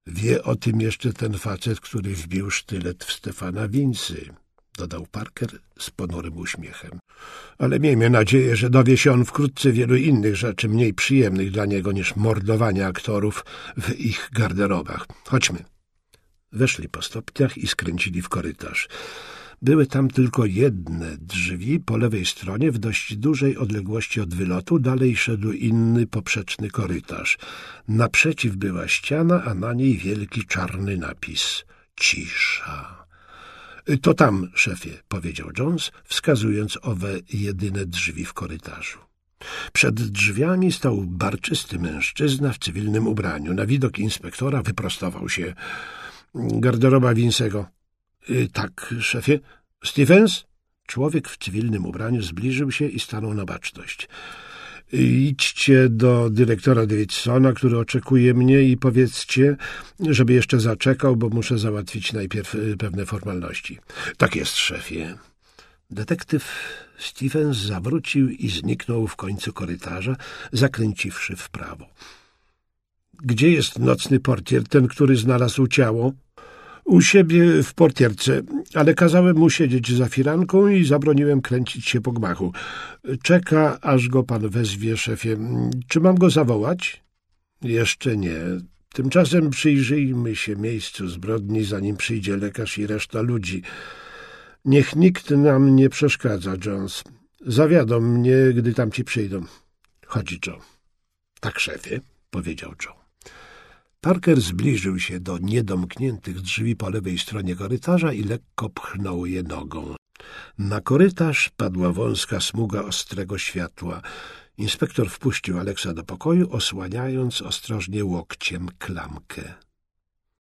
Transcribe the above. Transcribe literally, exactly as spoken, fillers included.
Wie o tym jeszcze ten facet, który wbił sztylet w Stefana Winsy, dodał Parker z ponurym uśmiechem. Ale miejmy nadzieję, że dowie się on wkrótce wielu innych rzeczy mniej przyjemnych dla niego niż mordowanie aktorów w ich garderobach. Chodźmy. Weszli po stopniach i skręcili w korytarz. Były tam tylko jedne drzwi po lewej stronie, w dość dużej odległości od wylotu. Dalej szedł inny, poprzeczny korytarz. Naprzeciw była ściana, a na niej wielki czarny napis. Cisza. To tam, szefie, powiedział Jones, wskazując owe jedyne drzwi w korytarzu. Przed drzwiami stał barczysty mężczyzna w cywilnym ubraniu. Na widok inspektora wyprostował się. Garderoba Winsego. Y, tak, szefie. Stephens? Człowiek w cywilnym ubraniu zbliżył się i stanął na baczność. Y, idźcie do dyrektora Davidsona, który oczekuje mnie, i powiedzcie, żeby jeszcze zaczekał, bo muszę załatwić najpierw y, pewne formalności. Tak jest, szefie. Detektyw Stephens zawrócił i zniknął w końcu korytarza, zakręciwszy w prawo. Gdzie jest nocny portier, ten, który znalazł ciało? U siebie w portierce, ale kazałem mu siedzieć za firanką i zabroniłem kręcić się po gmachu. Czeka, aż go pan wezwie, szefie. Czy mam go zawołać? Jeszcze nie. Tymczasem przyjrzyjmy się miejscu zbrodni, zanim przyjdzie lekarz i reszta ludzi. Niech nikt nam nie przeszkadza, Jones. Zawiadom mnie, gdy tamci przyjdą. Chodź, Joe. Tak, szefie, powiedział Joe. Parker zbliżył się do niedomkniętych drzwi po lewej stronie korytarza i lekko pchnął je nogą. Na korytarz padła wąska smuga ostrego światła. Inspektor wpuścił Alexa do pokoju, osłaniając ostrożnie łokciem klamkę.